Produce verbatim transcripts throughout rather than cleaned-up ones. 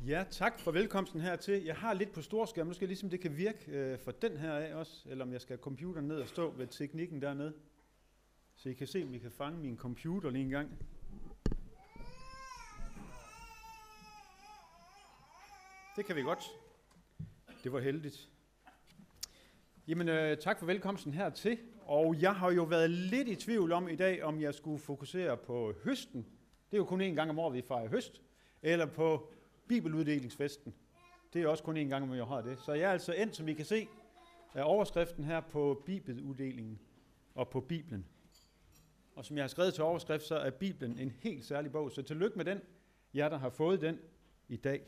Ja, tak for velkomsten hertil. Jeg har lidt på storskærm, nu skal jeg ligesom det kan virke øh, for den her af også, eller om jeg skal have computeren ned og stå ved teknikken dernede. Så I kan se, om I kan fange min computer lige en gang. Det kan vi godt. Det var heldigt. Jamen, øh, tak for velkomsten hertil. Og jeg har jo været lidt i tvivl om i dag, om jeg skulle fokusere på høsten. Det er jo kun en gang om året, vi fejrer høst. Eller på bibeluddelingsfesten. Det er også kun en gang, om jeg har det. Så jeg er altså endt, som I kan se, af overskriften her på bibeluddelingen og på Bibelen. Og som jeg har skrevet til overskrift, så er Bibelen en helt særlig bog. Så tillykke med den, jer der har fået den i dag.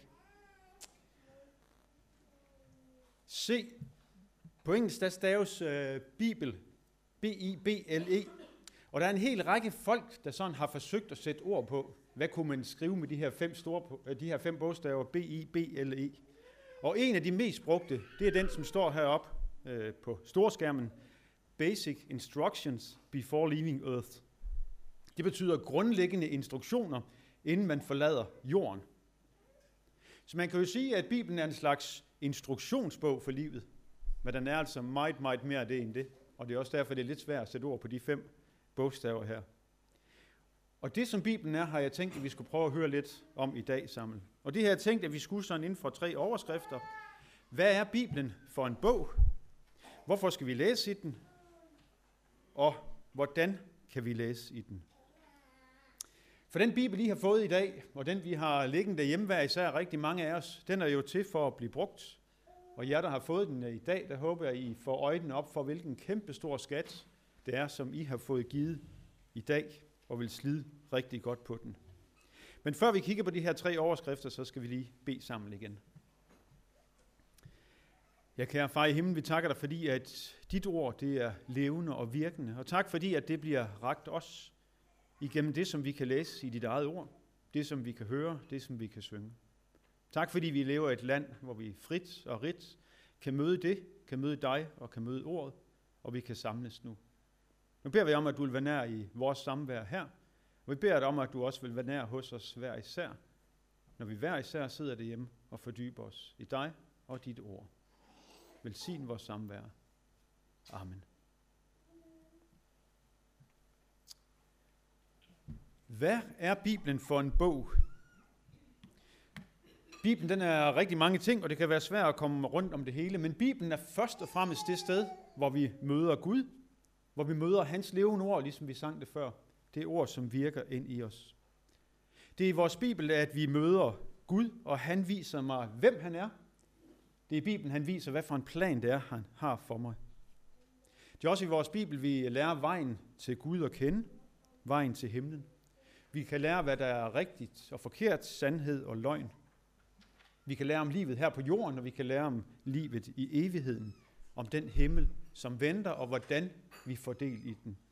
Se, på engelsk der staves uh, Bibel, B I B L E. Og der er en hel række folk, der sådan har forsøgt at sætte ord på, hvad kunne man skrive med de her fem, store, de her fem bogstaver, B I B L E. Og en af de mest brugte, det er den, som står heroppe øh, på storskærmen. Basic Instructions Before Leaving Earth. Det betyder grundlæggende instruktioner, inden man forlader jorden. Så man kan jo sige, at Bibelen er en slags instruktionsbog for livet. Men den er altså meget, meget mere af det end det. Og det er også derfor, det er lidt svært at sætte ord på de fem bogstaver her. Og det, som Bibelen er, har jeg tænkt, at vi skulle prøve at høre lidt om i dag sammen. Og det har jeg tænkt, at vi skulle sådan inden for tre overskrifter. Hvad er Bibelen for en bog? Hvorfor skal vi læse i den? Og hvordan kan vi læse i den? For den Bibel, I har fået i dag, og den vi har liggende derhjemme hver især rigtig mange af os, den er jo til for at blive brugt. Og jer, der har fået den i dag, der håber jeg, I får øjnene op for, hvilken kæmpe stor skat det er, som I har fået givet i dag, og vil slide rigtig godt på den. Men før vi kigger på de her tre overskrifter, så skal vi lige bede sammen igen. Ja, kære far i himlen, vi takker dig, fordi at dit ord, det er levende og virkende. Og tak, fordi at det bliver rakt os igennem det, som vi kan læse i dit eget ord. Det, som vi kan høre, det, som vi kan synge. Tak, fordi vi lever i et land, hvor vi frit og rigt kan møde det, kan møde dig og kan møde ordet, og vi kan samles nu. Nu beder vi om, at du vil være nær i vores samvær her, og vi beder dig om, at du også vil være nær hos os hver især, når vi hver især sidder derhjemme og fordyber os i dig og dit ord. Velsign vores samvær. Amen. Hvad er Bibelen for en bog? Bibelen den er rigtig mange ting, og det kan være svært at komme rundt om det hele, men Bibelen er først og fremmest det sted, hvor vi møder Gud, hvor vi møder hans levende ord, ligesom vi sang det før. Det er ord, som virker ind i os. Det er i vores Bibel, at vi møder Gud, og han viser mig, hvem han er. Det er i Bibelen, han viser, hvad for en plan det er, han har for mig. Det er også i vores Bibel, vi lærer vejen til Gud at kende, vejen til himlen. Vi kan lære, hvad der er rigtigt og forkert, sandhed og løgn. Vi kan lære om livet her på jorden, og vi kan lære om livet i evigheden, om den himmel, som venter, og hvordan vi får del i den.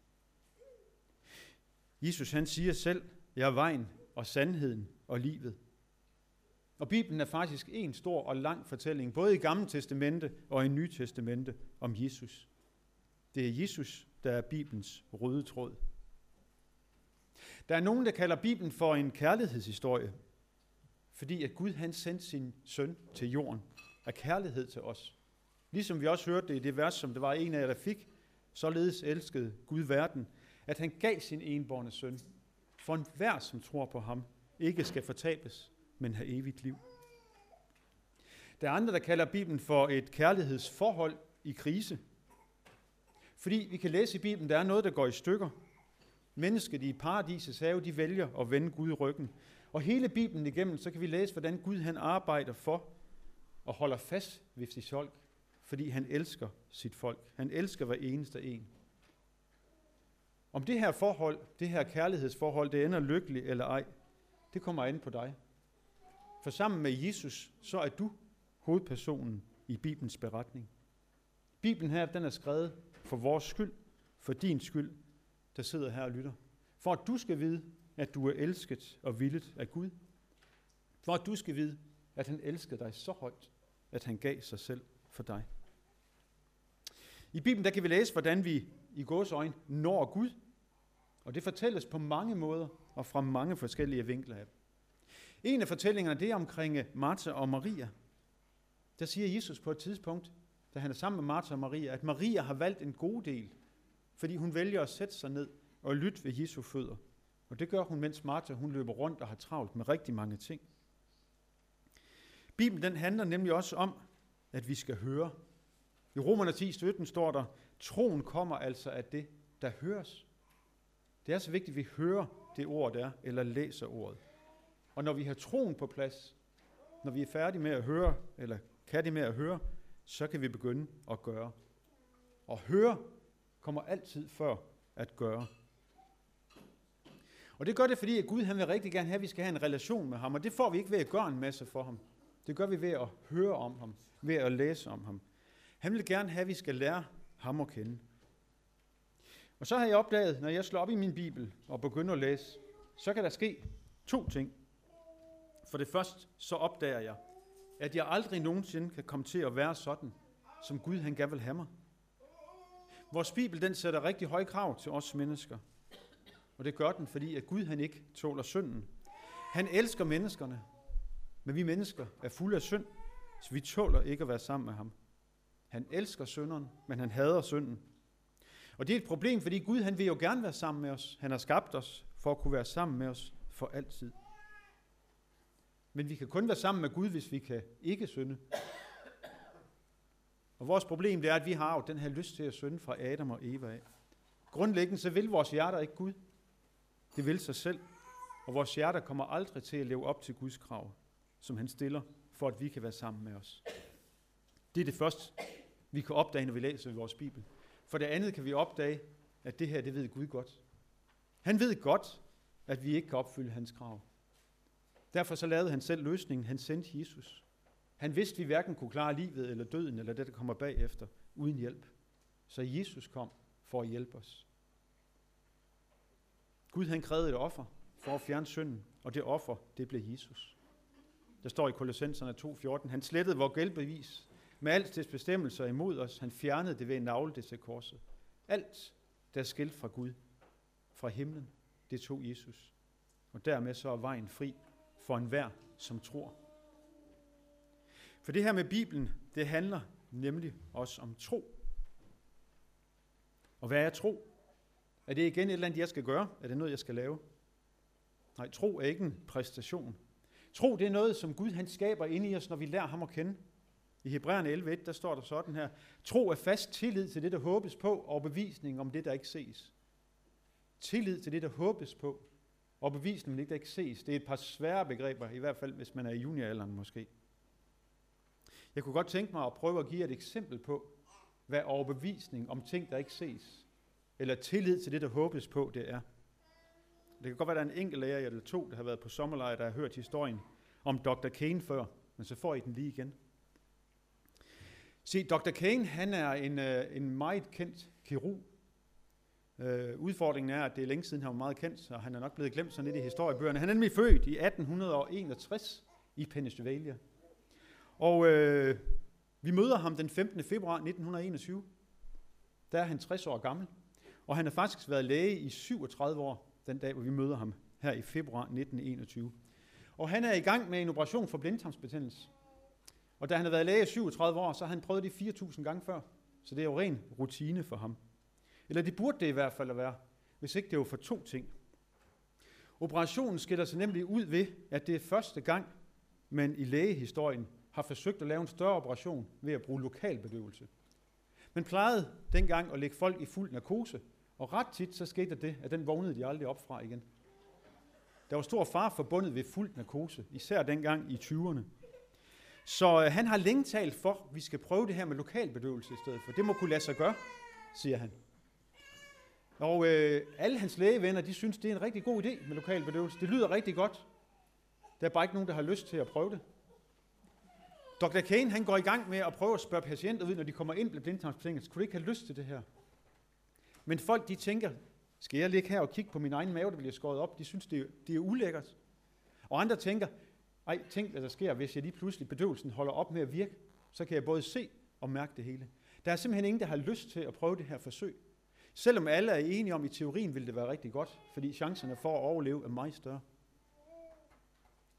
Jesus han siger selv, jeg er vejen og sandheden og livet. Og Bibelen er faktisk en stor og lang fortælling, både i Gamle Testamente og i Nye Testamente om Jesus. Det er Jesus, der er Bibelens røde tråd. Der er nogen, der kalder Bibelen for en kærlighedshistorie, fordi at Gud han sendte sin søn til jorden af kærlighed til os. Ligesom vi også hørte det i det vers, som det var en af jer, der fik, således elskede Gud verden, at han gav sin enbårne søn, for enhver, som tror på ham, ikke skal fortabes, men have evigt liv. Der er andre, der kalder Bibelen for et kærlighedsforhold i krise. Fordi vi kan læse i Bibelen, der er noget, der går i stykker. Mennesket i paradisets have, de vælger at vende Gud ryggen. Og hele Bibelen igennem, så kan vi læse, hvordan Gud han arbejder for og holder fast ved sit folk, fordi han elsker sit folk. Han elsker hver eneste en. Om det her forhold, det her kærlighedsforhold, det ender lykkeligt eller ej, det kommer an på dig. For sammen med Jesus, så er du hovedpersonen i Bibelens beretning. Bibelen her, den er skrevet for vores skyld, for din skyld, der sidder her og lytter. For at du skal vide, at du er elsket og villet af Gud. For at du skal vide, at han elskede dig så højt, at han gav sig selv for dig. I Bibelen der kan vi læse, hvordan vi i gåseøjne når Gud, og det fortælles på mange måder og fra mange forskellige vinkler af. En af fortællingerne, det er omkring Martha og Maria. Der siger Jesus på et tidspunkt, da han er sammen med Martha og Maria, at Maria har valgt en god del, fordi hun vælger at sætte sig ned og lytte ved Jesu fødder. Og det gør hun, mens Martha hun løber rundt og har travlt med rigtig mange ting. Bibelen den handler nemlig også om, at vi skal høre. I Romerne ti sytten står der, troen kommer altså af det, der høres. Det er så vigtigt, at vi hører det ord der, eller læser ordet. Og når vi har troen på plads, når vi er færdige med at høre, eller kan det med at høre, så kan vi begynde at gøre. Og høre kommer altid før at gøre. Og det gør det, fordi at Gud han vil rigtig gerne have, at vi skal have en relation med ham. Og det får vi ikke ved at gøre en masse for ham. Det gør vi ved at høre om ham, ved at læse om ham. Han vil gerne have, at vi skal lære ham at kende. Og så har jeg opdaget, når jeg slår op i min bibel og begynder at læse, så kan der ske to ting. For det første, så opdager jeg, at jeg aldrig nogensinde kan komme til at være sådan, som Gud han gerne vil have mig. Vores bibel den sætter rigtig høje krav til os mennesker. Og det gør den, fordi at Gud han ikke tåler synden. Han elsker menneskerne, men vi mennesker er fulde af synd, så vi tåler ikke at være sammen med ham. Han elsker synderen, men han hader synden. Og det er et problem, fordi Gud han vil jo gerne være sammen med os. Han har skabt os for at kunne være sammen med os for altid. Men vi kan kun være sammen med Gud, hvis vi kan ikke synde. Og vores problem det er, at vi har jo den her lyst til at synde fra Adam og Eva af. Grundlæggende så vil vores hjerter ikke Gud. Det vil sig selv. Og vores hjerter kommer aldrig til at leve op til Guds krav, som han stiller, for at vi kan være sammen med os. Det er det første, vi kan opdage, når vi læser i vores bibel. For det andet kan vi opdage, at det her, det ved Gud godt. Han ved godt, at vi ikke kan opfylde hans krav. Derfor så lavede han selv løsningen. Han sendte Jesus. Han vidste, at vi hverken kunne klare livet eller døden, eller det, der kommer bagefter, uden hjælp. Så Jesus kom for at hjælpe os. Gud han krævede et offer for at fjerne synden, og det offer, det blev Jesus. Der står i Kolossenserne to fjorten, han slettede vores gældbevis med alt dets bestemmelser imod os. Han fjernede det ved en nagle det til korset. Alt, der er skilt fra Gud, fra himlen, det tog Jesus. Og dermed så er vejen fri for enhver, som tror. For det her med Bibelen, det handler nemlig også om tro. Og hvad er tro? Er det igen et eller andet, jeg skal gøre? Er det noget, jeg skal lave? Nej, tro er ikke en præstation. Tro, det er noget, som Gud han skaber inde i os, når vi lærer ham at kende. I Hebræerne elleve et, der står der sådan her. Tro er fast tillid til det, der håbes på, og bevisning om det, der ikke ses. Tillid til det, der håbes på, og bevisning om det, der ikke ses. Det er et par svære begreber, i hvert fald hvis man er i junioralderen måske. Jeg kunne godt tænke mig at prøve at give et eksempel på, hvad overbevisning om ting, der ikke ses, eller tillid til det, der håbes på, det er. Det kan godt være, at der er en enkelt lærer eller to, der har været på sommerlejr, der har hørt historien om doktor Kane før, men så får I den lige igen. Se, doktor Kane, han er en, en meget kendt kirurg. Øh, udfordringen er, at det er længe siden, han var meget kendt, så han er nok blevet glemt sådan lidt i historiebøgerne. Han er nemlig født i atten enogtres i Pennsylvania. Og øh, vi møder ham den femtende februar nitten enogtyve. Der er han tres år gammel. Og han har faktisk været læge i syvogtredive år, den dag, hvor vi møder ham her i februar nitten enogtyve. Og han er i gang med en operation for blindtarmsbetændelse. Og da han har været læge i syvogtredive år, så har han prøvet det fire tusind gange før. Så det er jo ren rutine for ham. Eller det burde det i hvert fald at være, hvis ikke det var for to ting. Operationen skiller sig nemlig ud ved, at det er første gang, man i lægehistorien har forsøgt at lave en større operation ved at bruge lokalbedøvelse. Man plejede dengang at lægge folk i fuld narkose, og ret tit så skete det, at den vågnede de aldrig op fra igen. Der var stor fare forbundet ved fuld narkose, især dengang i tyverne. Så øh, han har længe talt for, at vi skal prøve det her med lokalbedøvelse i stedet for. Det må kunne lade sig gøre, siger han. Og øh, alle hans lægevenner, de synes, det er en rigtig god idé med lokalbedøvelse. Det lyder rigtig godt. Der er bare ikke nogen, der har lyst til at prøve det. doktor Kane, han går i gang med at prøve at spørge patienter ud, når de kommer ind med blindtarmsbetændelse. Kunne de ikke have lyst til det her? Men folk, de tænker, skal jeg ligge her og kigge på min egen mave, der bliver skåret op? De synes, det er, det er ulækkert. Og andre tænker, ej, tænk, hvad der sker, hvis jeg lige pludselig bedøvelsen holder op med at virke. Så kan jeg både se og mærke det hele. Der er simpelthen ingen, der har lyst til at prøve det her forsøg. Selvom alle er enige om, i teorien vil det være rigtig godt, fordi chancerne for at overleve er meget større.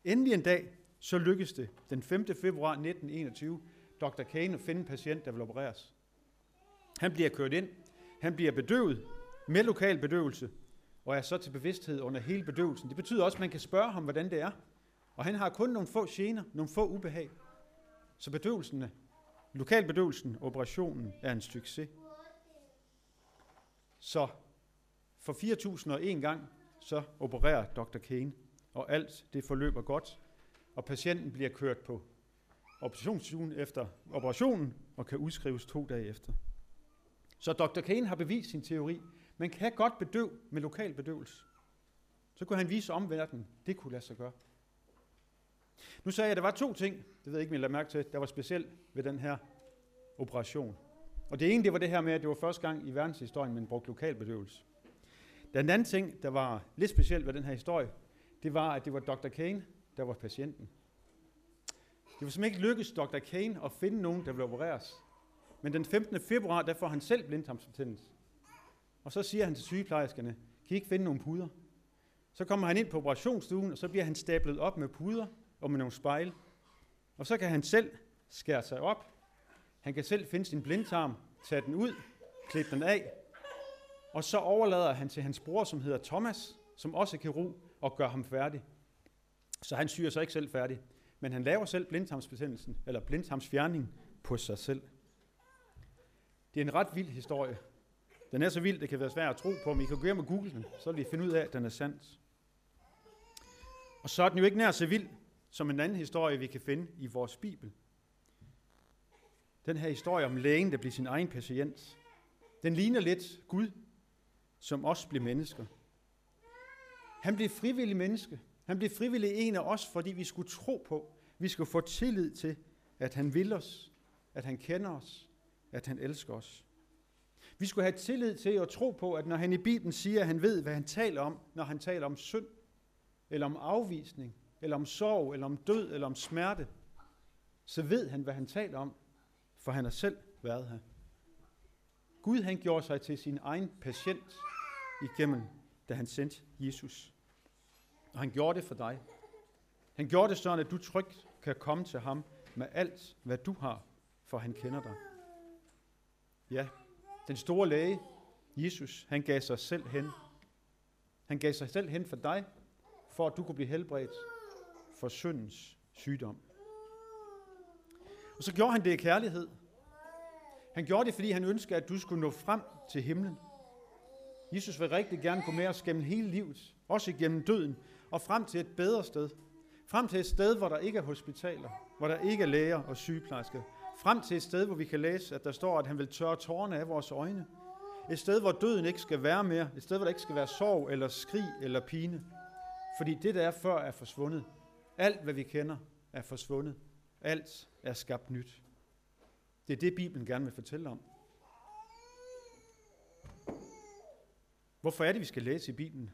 Endelig en dag, så lykkedes det den femte februar nitten enogtyve, doktor Kane at finde en patient, der vil opereres. Han bliver kørt ind, han bliver bedøvet med lokal bedøvelse, og er så til bevidsthed under hele bedøvelsen. Det betyder også, at man kan spørge ham, hvordan det er. Og han har kun nogle få gener, nogle få ubehag. Så bedøvelsen, lokalbedøvelsen, operationen er en succes. Så for fire tusind og en gang, så opererer doktor Kane, og alt det forløber godt, og patienten bliver kørt på operationsstuen efter operationen, og kan udskrives to dage efter. Så doktor Kane har bevist sin teori. Man kan godt bedøve med lokal bedøvelse. Så kunne han vise omverdenen, det kunne lade sig gøre. Nu sagde jeg, at der var to ting, det ved jeg ikke, om I lader mærke til, der var specielt ved den her operation. Og det ene, det var det her med, at det var første gang i verdenshistorien, man brugte lokal bedøvelse. Den anden ting, der var lidt specielt ved den her historie, det var, at det var doktor Kane, der var patienten. Det var simpelthen ikke lykkedes doktor Kane at finde nogen, der ville opereres. Men den femtende februar, der får han selv blindtarmsbetændelse. Og så siger han til sygeplejerskerne, kan I ikke finde nogle puder? Så kommer han ind på operationsstuen, og så bliver han stablet op med puder og med nogle spejle. Og så kan han selv skære sig op. Han kan selv finde sin blindtarm, tage den ud, klippe den af. Og så overlader han til hans bror, som hedder Thomas, som også er kirurg, og gør ham færdig. Så han syr sig ikke selv færdig, men han laver selv blindtarmsbetændelsen, eller blindtarmsfjerning på sig selv. Det er en ret vild historie. Den er så vild, det kan være svært at tro på, men I kan gå hjem og google den, så vil I finde ud af, at den er sandt. Og så er den jo ikke nær så vild, som en anden historie, vi kan finde i vores Bibel. Den her historie om lægen, der bliver sin egen patient, den ligner lidt Gud, som også bliver mennesker. Han blev frivillig menneske. Han blev frivillig en af os, fordi vi skulle tro på, vi skulle få tillid til, at han vil os, at han kender os, at han elsker os. Vi skulle have tillid til at tro på, at når han i Bibelen siger, at han ved, hvad han taler om, når han taler om synd, eller om afvisning, eller om sorg, eller om død, eller om smerte, så ved han, hvad han taler om, for han har selv været her. Gud, han gjorde sig til sin egen patient igennem, da han sendte Jesus. Og han gjorde det for dig. Han gjorde det sådan, at du trygt kan komme til ham med alt, hvad du har, for han kender dig. Ja, den store læge, Jesus, han gav sig selv hen. Han gav sig selv hen for dig, for at du kunne blive helbredt for syndens sygdom. Og så gjorde han det i kærlighed. Han gjorde det, fordi han ønskede, at du skulle nå frem til himlen. Jesus vil rigtig gerne gå med os gennem hele livet, også igennem døden, og frem til et bedre sted. Frem til et sted, hvor der ikke er hospitaler, hvor der ikke er læger og sygeplejersker. Frem til et sted, hvor vi kan læse, at der står, at han vil tørre tårerne af vores øjne. Et sted, hvor døden ikke skal være mere. Et sted, hvor der ikke skal være sorg eller skrig eller pine. Fordi det, der er før, er forsvundet. Alt, hvad vi kender, er forsvundet. Alt er skabt nyt. Det er det, Bibelen gerne vil fortælle om. Hvorfor er det, vi skal læse i Bibelen?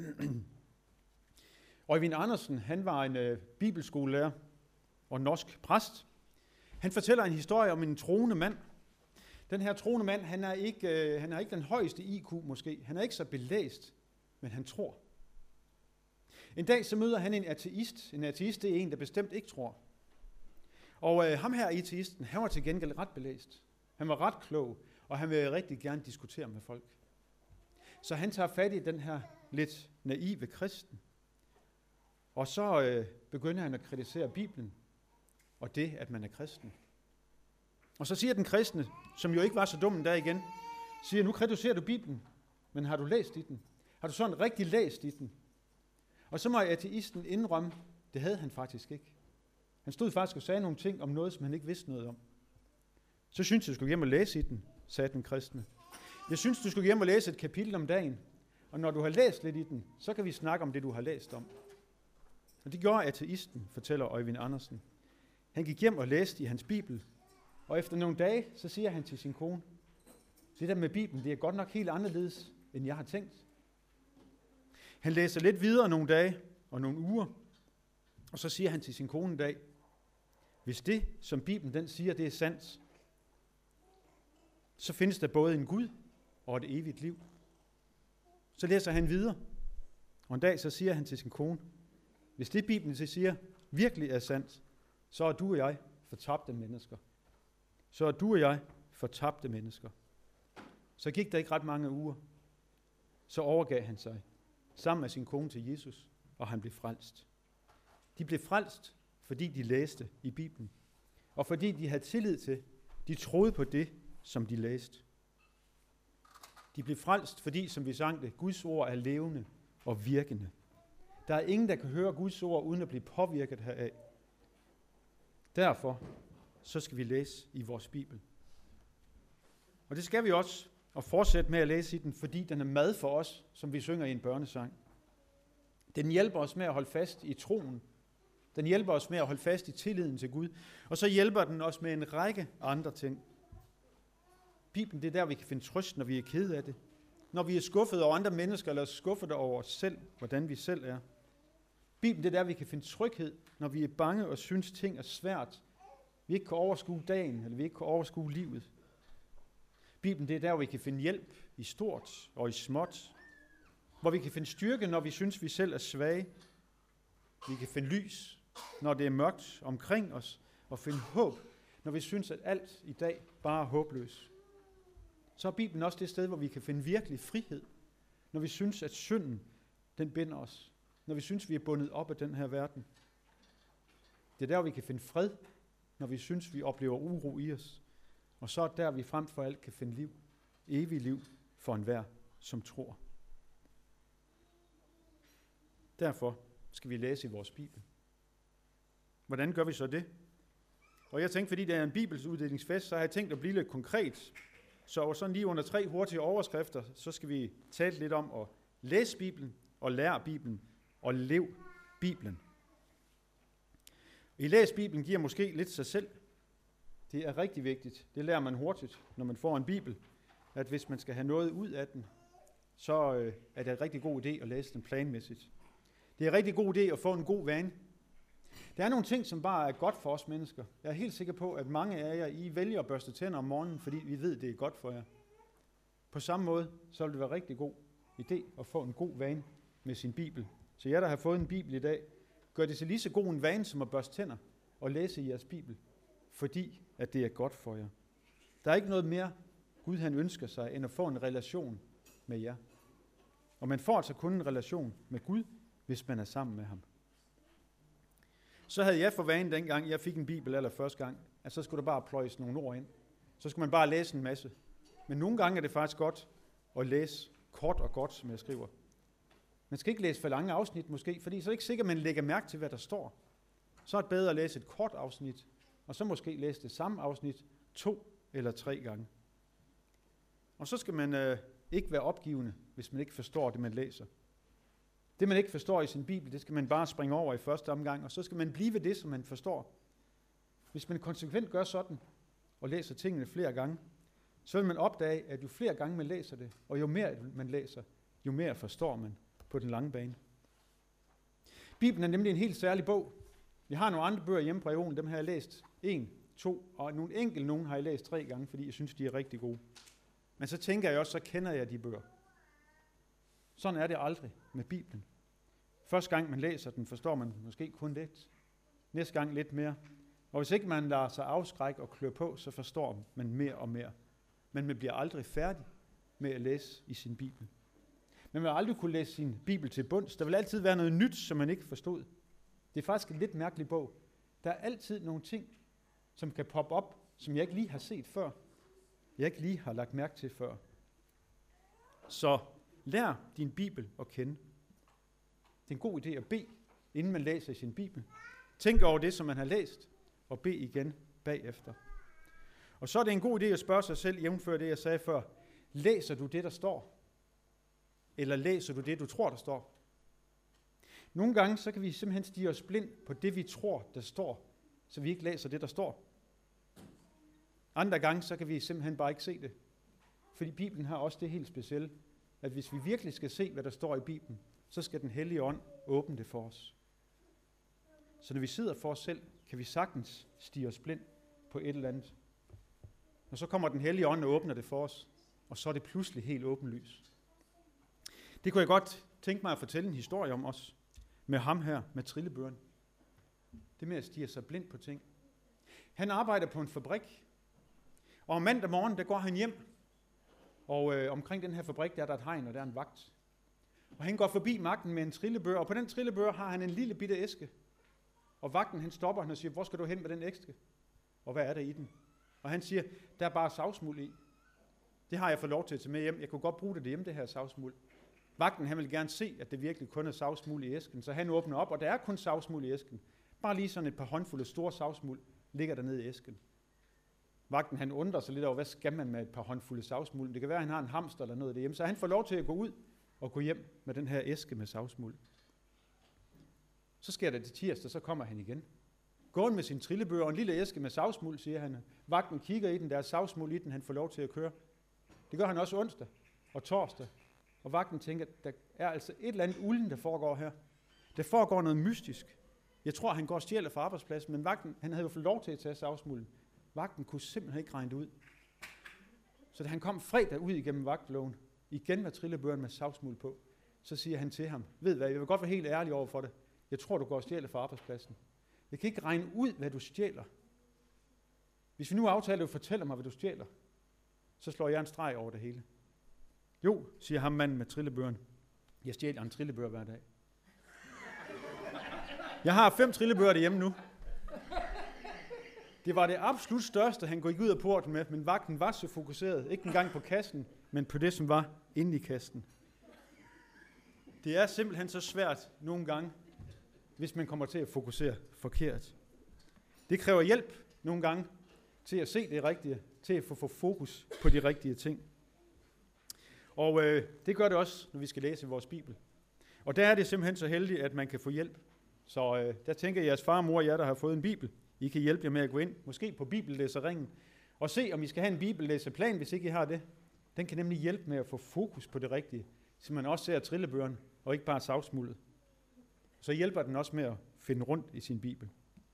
Øjvind Andersen, han var en øh, bibelskolelærer og norsk præst. Han fortæller en historie om en troende mand. Den her troende mand, han er ikke, øh, han er ikke den højeste I Q måske. Han er ikke så belæst, men han tror. En dag så møder han en ateist. En ateist, det er en, der bestemt ikke tror. Og øh, ham her, ateisten, han var til gengæld ret belæst. Han var ret klog, og han ville rigtig gerne diskutere med folk. Så han tager fat i den her lidt naive kristen. Og så øh, begynder han at kritisere Bibelen, og det, at man er kristen. Og så siger den kristne, som jo ikke var så dum en dag igen, siger, nu kritiserer du Bibelen, men har du læst i den? Har du sådan rigtig læst i den? Og så må ateisten indrømme, det havde han faktisk ikke. Han stod faktisk og sagde nogle ting om noget, som han ikke vidste noget om. Så synes jeg, du skulle hjem og læse i den, sagde den kristne. Jeg synes, du skulle hjem og læse et kapitel om dagen, og når du har læst lidt i den, så kan vi snakke om det, du har læst om. Og det gjorde ateisten, fortæller Øjvind Andersen. Han gik hjem og læste i hans Bibel, og efter nogle dage, så siger han til sin kone, det der med Bibelen, det er godt nok helt anderledes, end jeg har tænkt. Han læser lidt videre nogle dage og nogle uger, og så siger han til sin kone en dag, hvis det, som Bibelen den siger, det er sandt, så findes der både en Gud og et evigt liv. Så læser han videre, og en dag så siger han til sin kone, hvis det Bibelen siger virkelig er sandt, så er du og jeg fortabte mennesker. Så er du og jeg fortabte mennesker. Så gik der ikke ret mange uger. Så overgav han sig sammen med sin kone til Jesus, og han blev frelst. De blev frelst, fordi de læste i Bibelen, og fordi de havde tillid til, de troede på det, som de læste. De blev frelst, fordi, som vi sang det, Guds ord er levende og virkende. Der er ingen, der kan høre Guds ord, uden at blive påvirket heraf. Derfor så skal vi læse i vores Bibel. Og det skal vi også, og fortsætte med at læse i den, fordi den er mad for os, som vi synger i en børnesang. Den hjælper os med at holde fast i troen. Den hjælper os med at holde fast i tilliden til Gud. Og så hjælper den os med en række andre ting. Bibelen, det er der, vi kan finde trøst, når vi er kede af det. Når vi er skuffet over andre mennesker, eller skuffet over os selv, hvordan vi selv er. Bibelen, det er der, vi kan finde tryghed, når vi er bange og synes, ting er svært. Vi ikke kan overskue dagen, eller vi ikke kan overskue livet. Bibelen, det er der, vi kan finde hjælp i stort og i småt. Hvor vi kan finde styrke, når vi synes, vi selv er svage. Vi kan finde lys, når det er mørkt omkring os. Og finde håb, når vi synes, at alt i dag bare er håbløst. Så er Bibelen også det sted, hvor vi kan finde virkelig frihed. Når vi synes, at synden, den binder os. Når vi synes, vi er bundet op af den her verden. Det er der, vi kan finde fred, når vi synes, vi oplever uro i os. Og så er der, vi frem for alt kan finde liv. Evig liv for enhver, som tror. Derfor skal vi læse i vores Bibel. Hvordan gør vi så det? Og jeg tænkte, fordi det er en bibelsuddelingsfest, så har jeg tænkt at blive lidt konkret. Så sådan lige under tre hurtige overskrifter, så skal vi tale lidt om at læse Bibelen, og lære Bibelen, og leve Bibelen. I læse Bibelen giver måske lidt sig selv. Det er rigtig vigtigt. Det lærer man hurtigt, når man får en Bibel, at hvis man skal have noget ud af den, så øh, er det en rigtig god idé at læse den planmæssigt. Det er en rigtig god idé at få en god vane. Der er nogle ting, som bare er godt for os mennesker. Jeg er helt sikker på, at mange af jer, I vælger at børste tænder om morgenen, fordi vi ved, det er godt for jer. På samme måde, så vil det være en rigtig god idé at få en god vane med sin Bibel. Så jer, der har fået en Bibel i dag, gør det til lige så god en vane, som at børste tænder og læse i jeres Bibel, fordi at det er godt for jer. Der er ikke noget mere, Gud han ønsker sig, end at få en relation med jer. Og man får altså kun en relation med Gud, hvis man er sammen med ham. Så havde jeg for vane dengang, jeg fik en Bibel aller første gang, at så skulle der bare pløjes nogle ord ind. Så skulle man bare læse en masse. Men nogle gange er det faktisk godt at læse kort og godt, som jeg skriver. Man skal ikke læse for lange afsnit måske, fordi så er det ikke sikkert, at man lægger mærke til, hvad der står. Så er det bedre at læse et kort afsnit, og så måske læse det samme afsnit to eller tre gange. Og så skal man øh, ikke være opgivende, hvis man ikke forstår det, man læser. Det, man ikke forstår i sin Bibel, det skal man bare springe over i første omgang, og så skal man blive ved det, som man forstår. Hvis man konsekvent gør sådan, og læser tingene flere gange, så vil man opdage, at jo flere gange man læser det, og jo mere man læser, jo mere forstår man på den lange bane. Bibelen er nemlig en helt særlig bog. Vi har nogle andre bøger hjemme på Reolen, dem har jeg læst en, to, og nogle enkelte nogen har jeg læst tre gange, fordi jeg synes, de er rigtig gode. Men så tænker jeg også, så kender jeg de bøger. Sådan er det aldrig med Bibelen. Første gang man læser den, forstår man måske kun lidt. Næste gang lidt mere. Og hvis ikke man lader sig afskrække og klø på, så forstår man mere og mere. Men man bliver aldrig færdig med at læse i sin Bibel. Man vil aldrig kunne læse sin Bibel til bunds. Der vil altid være noget nyt, som man ikke forstod. Det er faktisk en lidt mærkelig bog. Der er altid nogle ting, som kan poppe op, som jeg ikke lige har set før. Jeg ikke lige har lagt mærke til før. Så lær din Bibel at kende. Det er en god idé at bede, inden man læser i sin Bibel. Tænk over det, som man har læst, og bed igen bagefter. Og så er det en god idé at spørge sig selv, jævnfør det, jeg sagde før. Læser du det, der står? Eller læser du det, du tror, der står? Nogle gange, så kan vi simpelthen stirre os blind på det, vi tror, der står, så vi ikke læser det, der står. Andre gange, så kan vi simpelthen bare ikke se det. Fordi Bibelen har også det helt specielle, at hvis vi virkelig skal se, hvad der står i Bibelen, så skal den hellige ånd åbne det for os. Så når vi sidder for os selv, kan vi sagtens stirre os blind på et eller andet. Og så kommer den hellige ånd og åbner det for os, og så er det pludselig helt åbenlyst. Det kunne jeg godt tænke mig at fortælle en historie om os. med ham her, med trillebøren. Det med at stirre sig blind på ting. Han arbejder på en fabrik, og om mandag morgen, der går han hjem, og øh, omkring den her fabrik, der er der et hegn, og der er en vagt. Og han går forbi magten med en trillebør, og på den trillebør har han en lille bitte æske. Og vagten, han stopper han og siger, hvor skal du hen med den æske? Og hvad er der i den? Og han siger, der er bare savsmuld i. Det har jeg fået lov til at tage med hjem. Jeg kunne godt bruge det hjemme, det her savsmuld. Vagten, han vil gerne se, at det virkelig kun er savsmuld i æsken, så han åbner op, og der er kun savsmuld i æsken. Bare lige sådan et par håndfulde store savsmuld ligger der nede i æsken. Vagten, han undrer sig lidt over, hvad skal man med et par håndfulde savsmuld? Det kan være, at han har en hamster eller noget derhjemme, så han får lov til at gå ud og gå hjem med den her æske med savsmuld. Så sker det til tirsdag, så kommer han igen. Går med sin trillebør og en lille æske med savsmuld, siger han. Vagten kigger i den, der er savsmuld i den, han får lov til at køre. Det gør han også onsdag og torsdag. Og vagten tænker, der er altså et eller andet ulden, der foregår her. Der foregår noget mystisk. Jeg tror, han går og stjæler fra arbejdspladsen, men vagten, han havde jo fået lov til at tage savsmulden. Vagten kunne simpelthen ikke regne det ud. Så da han kom fredag ud igennem vagtloven, igen med trillebøren med savsmuld på, så siger han til ham, ved hvad, jeg vil godt være helt ærlig over for det. Jeg tror, du går og stjæler fra arbejdspladsen. Jeg kan ikke regne ud, hvad du stjæler. Hvis vi nu aftaler, at du fortæller mig, hvad du stjæler, så slår jeg en streg over det hele. Jo, siger ham manden med trillebøren. Jeg stjæler en trillebør hver dag. Jeg har fem trillebøger derhjemme nu. Det var det absolut største, han gik ud af porten med, men vagten var så fokuseret, ikke engang på kassen, men på det, som var inde i kassen. Det er simpelthen så svært nogle gange, hvis man kommer til at fokusere forkert. Det kræver hjælp nogle gange til at se det rigtige, til at få fokus på de rigtige ting. Og øh, det gør det også, når vi skal læse vores Bibel. Og der er det simpelthen så heldigt, at man kan få hjælp. Så øh, der tænker jeg, jeres far og mor og jer, der har fået en Bibel, I kan hjælpe jer med at gå ind, måske på bibellæseringen, og se, om I skal have en bibellæseplan, hvis ikke I har det. Den kan nemlig hjælpe med at få fokus på det rigtige, så man også ser trillebøren, og ikke bare savsmuldet. Så hjælper den også med at finde rundt i sin Bibel.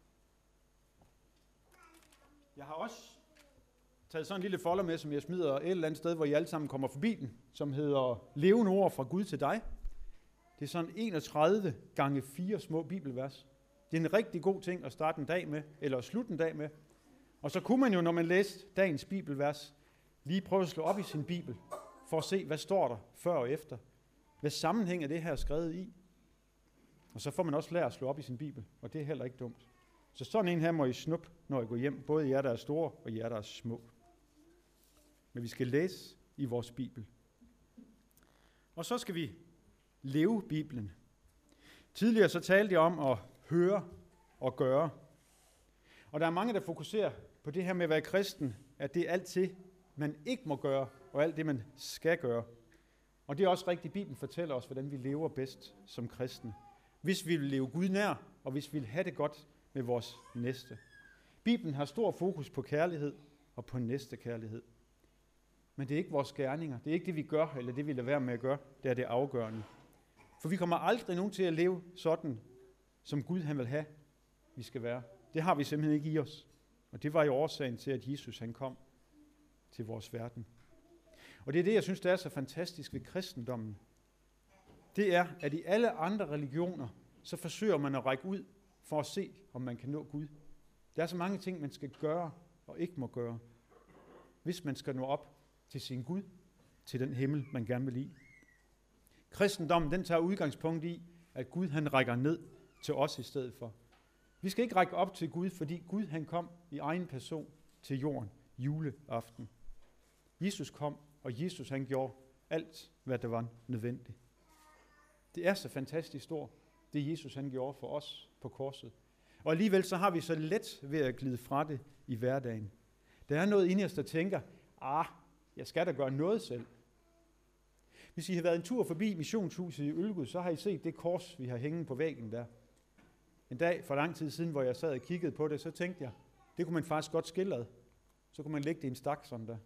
Jeg har også taget sådan en lille folder med, som jeg smider et eller andet sted, hvor I alle sammen kommer forbi den, som hedder Levende ord fra Gud til dig. Det er sådan enogtredive gange fire små bibelvers. Det er en rigtig god ting at starte en dag med, eller at slutte en dag med. Og så kunne man jo, når man læste dagens bibelvers, lige prøve at slå op i sin Bibel, for at se, hvad står der før og efter. Hvad sammenhæng er det her skrevet i? Og så får man også lært at slå op i sin Bibel, og det er heller ikke dumt. Så sådan en her må I snuppe, når I går hjem, både jer, der er store, og jer, der er små. Men vi skal læse i vores Bibel. Og så skal vi leve Bibelen. Tidligere så talte jeg om at høre og gøre. Og der er mange, der fokuserer på det her med at være kristen, at det er alt det, man ikke må gøre, og alt det, man skal gøre. Og det er også rigtigt, Bibelen fortæller os, hvordan vi lever bedst som kristne. Hvis vi vil leve Gud nær, og hvis vi vil have det godt med vores næste. Bibelen har stor fokus på kærlighed og på næste kærlighed. Men det er ikke vores gerninger, det er ikke det, vi gør, eller det, vi lader være med at gøre, det er det afgørende. For vi kommer aldrig nogen til at leve sådan, som Gud han vil have, vi skal være. Det har vi simpelthen ikke i os. Og det var jo årsagen til, at Jesus han kom til vores verden. Og det er det, jeg synes, der er så fantastisk ved kristendommen. Det er, at i alle andre religioner, så forsøger man at række ud for at se, om man kan nå Gud. Der er så mange ting, man skal gøre og ikke må gøre, hvis man skal nå op til sin Gud, til den himmel, man gerne vil i. Kristendommen, den tager udgangspunkt i, at Gud han rækker ned til os i stedet for. Vi skal ikke række op til Gud, fordi Gud han kom i egen person til jorden juleaften. Jesus kom, og Jesus han gjorde alt, hvad der var nødvendigt. Det er så fantastisk stort, det Jesus han gjorde for os på korset. Og alligevel så har vi så let ved at glide fra det i hverdagen. Der er noget inde i os, der tænker, ah, jeg skal da gøre noget selv. Hvis I har været en tur forbi missionshuset i Ølgod, så har I set det kors, vi har hængt på væggen der. En dag for lang tid siden, hvor jeg sad og kiggede på det, så tænkte jeg, det kunne man faktisk godt skille ad. Så kunne man lægge det i en stak sådan der.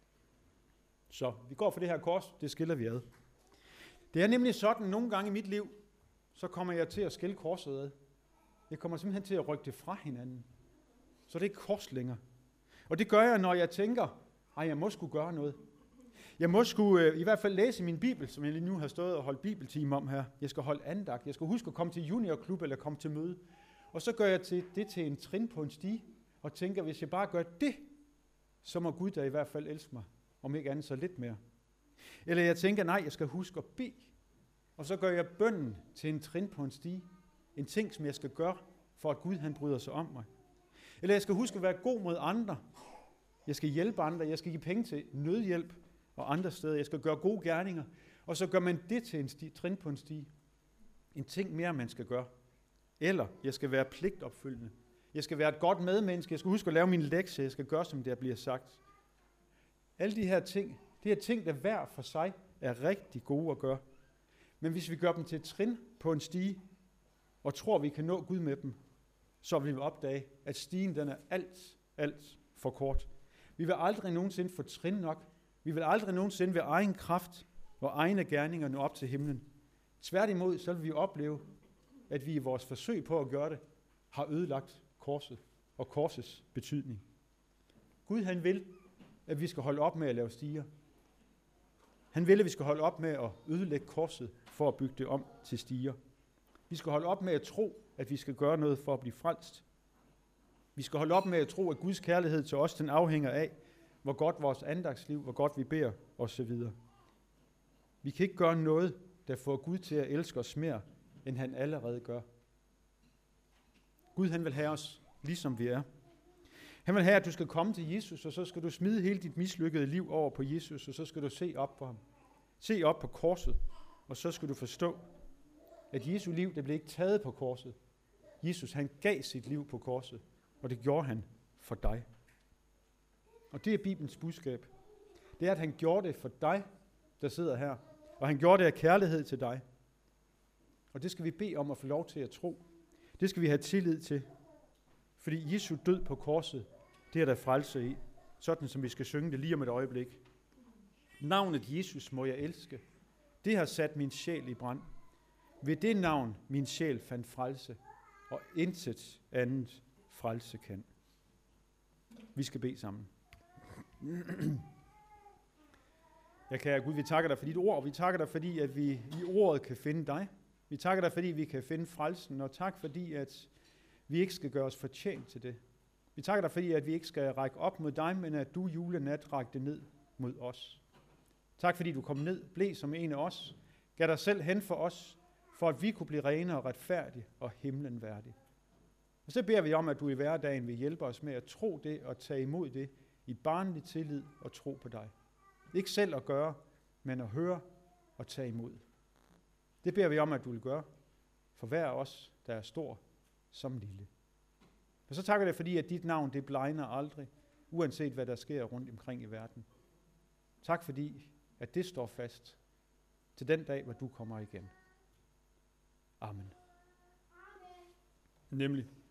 Så vi går for det her kors, det skiller vi ad. Det er nemlig sådan, nogle gange i mit liv, så kommer jeg til at skille korset ad. Jeg kommer simpelthen til at rykke det fra hinanden. Så det er ikke kors længere. Og det gør jeg, når jeg tænker, ej, jeg må sgu gøre noget. Jeg må skulle øh, i hvert fald læse min bibel, som jeg lige nu har stået og holdt bibeltime om her. Jeg skal holde andagt. Jeg skal huske at komme til juniorklub eller komme til møde. Og så gør jeg til, det til en trin på en stige, og tænker, hvis jeg bare gør det, så må Gud da i hvert fald elske mig, om ikke andet så lidt mere. Eller jeg tænker, nej, jeg skal huske at bede, og så gør jeg bønnen til en trin på en stige. En ting, som jeg skal gøre, for at Gud han bryder sig om mig. Eller jeg skal huske at være god mod andre. Jeg skal hjælpe andre, jeg skal give penge til nødhjælp og andre steder. Jeg skal gøre gode gerninger, og så gør man det til en sti, trin på en stige. En ting mere, man skal gøre. Eller jeg skal være pligtopfyldende. Jeg skal være et godt medmenneske. Jeg skal huske at lave min lektie. Jeg skal gøre, som der bliver sagt. Alle de her ting, de her ting, der hver for sig er rigtig gode at gøre. Men hvis vi gør dem til et trin på en stige, og tror, vi kan nå Gud med dem, så vil vi opdage, at stigen den er alt, alt for kort. Vi vil aldrig nogensinde få trin nok. Vi vil aldrig nogensinde ved egen kraft og egne gerninger nå op til himlen. Tværtimod, så vil vi opleve, at vi i vores forsøg på at gøre det, har ødelagt korset og korsets betydning. Gud han vil, at vi skal holde op med at lave stiger. Han vil, at vi skal holde op med at ødelægge korset for at bygge det om til stiger. Vi skal holde op med at tro, at vi skal gøre noget for at blive frelst. Vi skal holde op med at tro, at Guds kærlighed til os, den afhænger af, hvor godt vores andagsliv, hvor godt vi beder osv. Vi kan ikke gøre noget, der får Gud til at elske os mere, end han allerede gør. Gud han vil have os, ligesom vi er. Han vil have, at du skal komme til Jesus, og så skal du smide hele dit mislykkede liv over på Jesus, og så skal du se op på ham. Se op på korset, og så skal du forstå, at Jesu liv, det blev ikke taget på korset. Jesus, han gav sit liv på korset, og det gjorde han for dig. Og det er Bibelens budskab. Det er, at han gjorde det for dig, der sidder her, og han gjorde det af kærlighed til dig. Og det skal vi bede om at få lov til at tro. Det skal vi have tillid til. Fordi Jesu død på korset, det er der frelse i. Sådan som vi skal synge det lige om et øjeblik. Navnet Jesus må jeg elske. Det har sat min sjæl i brand. Ved det navn min sjæl fandt frelse, og intet andet frelse kan. Vi skal bede sammen. Jeg kære Gud, vi takker dig for dit ord, og vi takker dig, fordi at vi i ordet kan finde dig. Vi takker dig, fordi vi kan finde frelsen, og tak fordi, at vi ikke skal gøre os fortjent til det. Vi takker dig, fordi at vi ikke skal række op mod dig, men at du julenat rakte ned mod os. Tak fordi du kom ned, blev som en af os, gav dig selv hen for os, for at vi kunne blive rene og retfærdige og himlen værdige. Og så beder vi om, at du i hverdagen vil hjælpe os med at tro det og tage imod det i barnlig tillid og tro på dig. Ikke selv at gøre, men at høre og tage imod. Det beder vi om, at du vil gøre for hver af os, der er stor som lille. Og så takker jeg, fordi at dit navn, det blegner aldrig, uanset hvad der sker rundt omkring i verden. Tak fordi, at det står fast til den dag, hvor du kommer igen. Amen. Nemlig.